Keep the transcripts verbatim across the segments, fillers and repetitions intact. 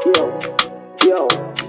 Yo, yo.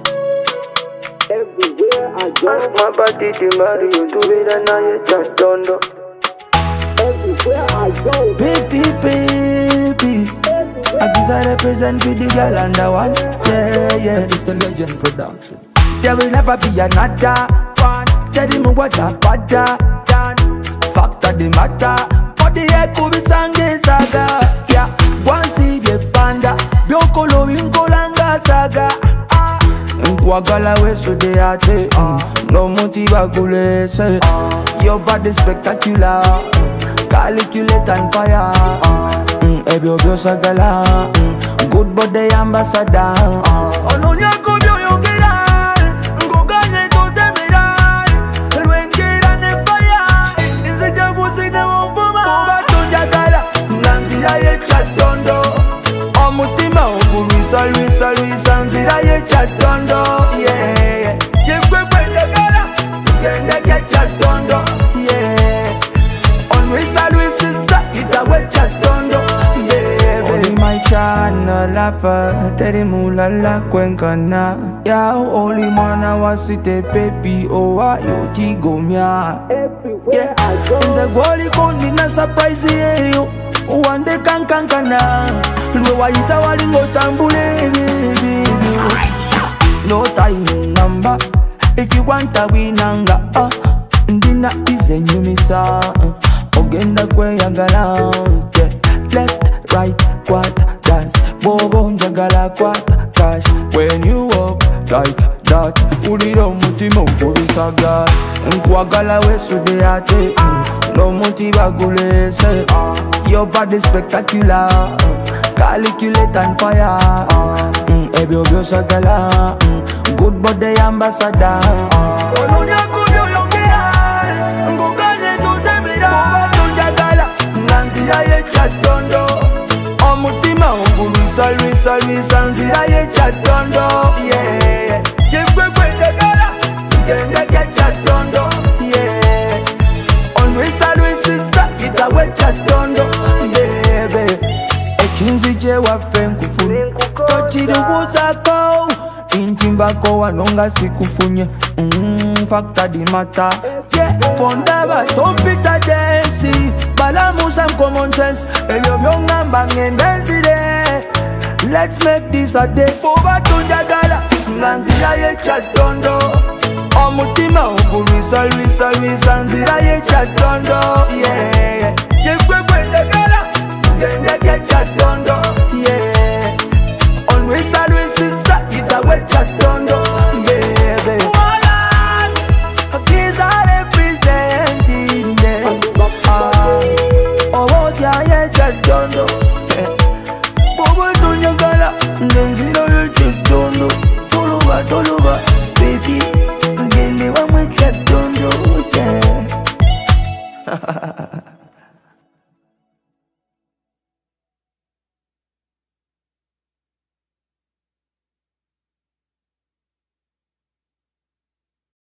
Everywhere I go, My body the Mario, do it and I just don't know. everywhere I go, Baby, baby, I guess I represent for the girl under one. Yeah, yeah. It's a legend production. There will never be another one. Tell him what a bada done. Fact of the matter. For the echo be sange saga. Yeah, one see the panda. Biokolo winkolanga saga. Ah, nkwagala wesu de ate. No motiva kule say. Your body spectacular. Calculate and fire. Mm, every of your sagala. Mm, good body ambassador. Oh no, nyako bio yongera. Ngoganye to temera. Lwengera ne fire. Nze jabusi ne mvuma. Oba tunjagala. Nganzira ye chatondo. Omutima ogulwisa lwisa lwisa nzira ye chatondo. Yeah. Yekwekwe ndagala. Tugende ye chatondo. Yeah. Onwisa lwisisa itawe chatondo. Yeah. Only my channel lafa. Teri mulala kwenkana. Ya only mana wasite pepi owa yoti gomya. everywhere I go, Nze gwoli kondi na surprise yeyo. Uwande kankankana. Lwe wayita walingo tambule baby. No time number. If you want a winanga, uh, ndina ize nyumisa. Uh, ogenda kweyagala. Yeah. Left, right, quarter, dance. Bobo njagala quarter, cash. When you walk like that, uliro mutima ukubisaga. Nkwagala wesu de ate. No motiva gulese. Your body spectacular. Calculate and fire. Mm, every of your sagala. Mm, good body ambassador. Olunya kubyo yongera. Ngoganye tutemira. Oba tunjagala. Nganzira ye chatondo. Omutima ogulwisa lwisa lwisa nzira ye chatondo. Yeah. Yekwekwe ndagala. Tugende ye chatondo. Yeah. Onwisa lwisisa itawe chatondo. Yeah, babe. Ekinzi je waffe nkufune tokiribuuzako intimbako wanonga sikufunye. Mm, factor di matter. Yeah, pondaba tompita densi balamusa common sense ebyo byongamba ngendenzire. Let's make this a day. Oba tunjagala nganzira ye chatondo. Omutima ogulwisa lwisa lwisa nzira ye chatondo. Yeah, yekwekwe ndagala tugende ye chatondo. Yeah, onwisa lwisisa itawe chatondo. Yeah, babe. Woman, these are representing them. Ah, oh, yeah, yeah, chatondo. Bobo tunjagala nzira ye chatondo. Toluba, toluba, baby. Ngende wamwe chatondo. Yeah.